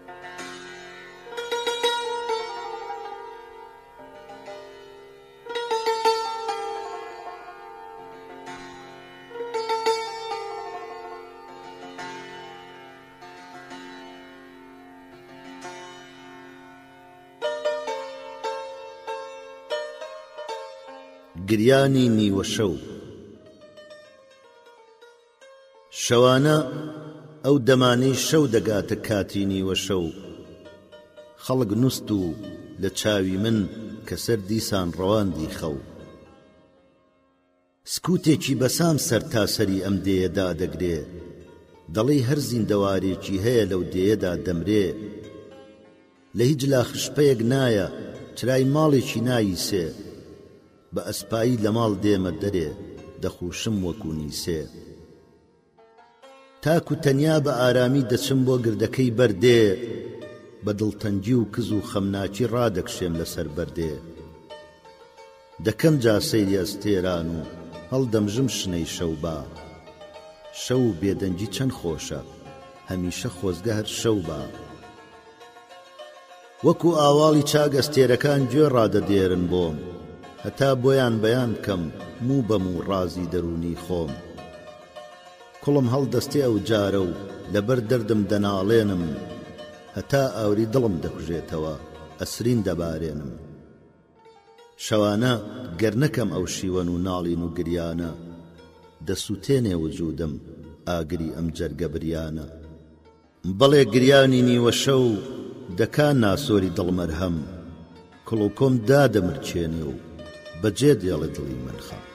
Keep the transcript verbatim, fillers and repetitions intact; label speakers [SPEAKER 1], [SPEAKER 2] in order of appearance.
[SPEAKER 1] گریانی نیوە شەو. شەوانە ئەو دەمانەی شەو دەگاتە کاتی نیوە شەو. خەڵک نووست و لە چاوی من کە سەر دیسان ڕەواندی خەو. سکوتێکی بەسام سەر تا سەری ئەم دێیەدا دەگرێ، دەڵێی هەر زیندەوارێکی هەیە لەو دێیەدا دەمرێ. لە هیچ لا خشپەیەک نایە چرای ماڵێکی ناییسێ، بە ئەسپایی لە ماڵ دێمە دەرێ دەخوشم وەکو نیسێ. تاکو تەنیا بە ئارامی دەچم بۆ گردەکەی بەردێ، بە دڵتەنگی و کز و خەمناکی ڕادەکشێم لەسەر بەردێ. دەکەم جا سەیری ئەستێران و هەڵدەمژم شنەی شەوبا. شەو و بێدەنگی چەند خۆشە، هەمیشە خۆزگە هەر شەو با. وەکو ئاواڵی چاک ئەستێرەکان گوێ ڕادەدێرن بۆم، هەتا بۆیان بەیان کەم موو بەم و ڕازی دەرونی خۆم. کوڵم هەڵدەستێ ئەو جارە و لەبەر دەردم دەناڵێنم، هەتا ئاوری دڵم دەکوژێتەوە ئەسرین دەبارێنم. شەوانە گەر نەکەم ئەو شیوەن و ناڵین و گریانە، دەسووتێنێ وجودم ئاگری ئەم جەرگە بریانە. بەڵێ گریانی نیوە شەو دەکا ناسۆری دڵمەرهەم، کڵ و کۆم دادەمرچێنێ و بەجێ دێڵێ دڵی من خەم.